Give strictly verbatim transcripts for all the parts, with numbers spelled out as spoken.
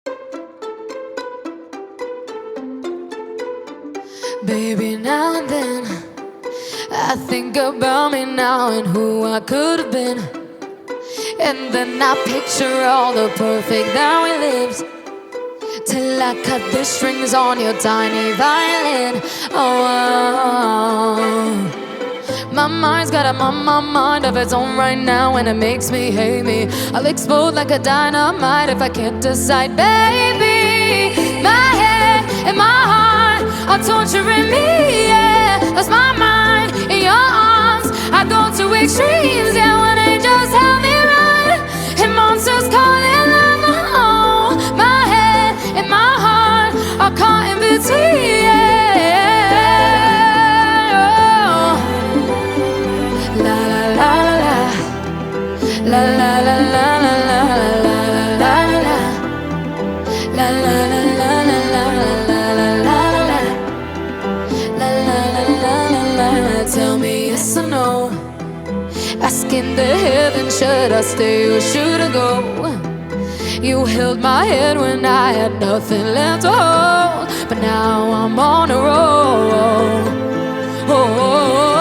Baby, now and then I think about me now and who I could have been. And then I picture all the perfect that we lived, till I cut the strings on your tiny violin. Oh, oh. My mind's got a my, my mind of its own right now, and it makes me hate me. I'll explode like a dynamite if I can't decide, baby. My head and my heart are torturing me, yeah. Lost my mind in your arms. I go to extremes, yeah. When angels help me run and monsters calling out my own. My head and my heart are caught in between, yeah. Oh. La la la la la la la la la la la la la la la la la. Tell me yes or no, asking the heavens, should I stay or should I go? You held my head when I had nothing left to hold, but now I'm on a roll. Oh,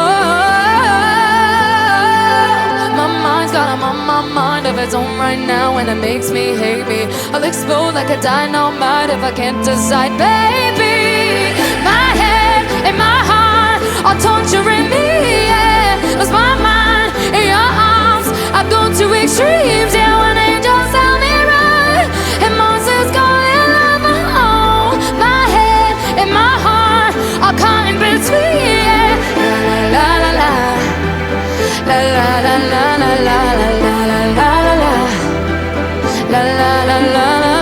my mind's got a my, my mind of its own right now, and it makes me hate me. I'll explode like a dynamite if I can't decide, baby. My head and my heart are torturing me, yeah. Lost my mind in your arms. I've gone to extremes, yeah. When angels tell me run and monsters calling out my own. My head and my heart are caught in between, yeah. La la la la la la la la la la la la la la la la la la la.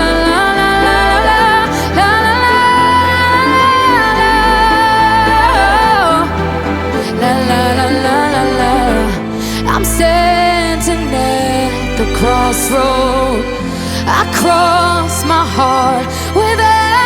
I'm standing at the crossroad. I cross my heart with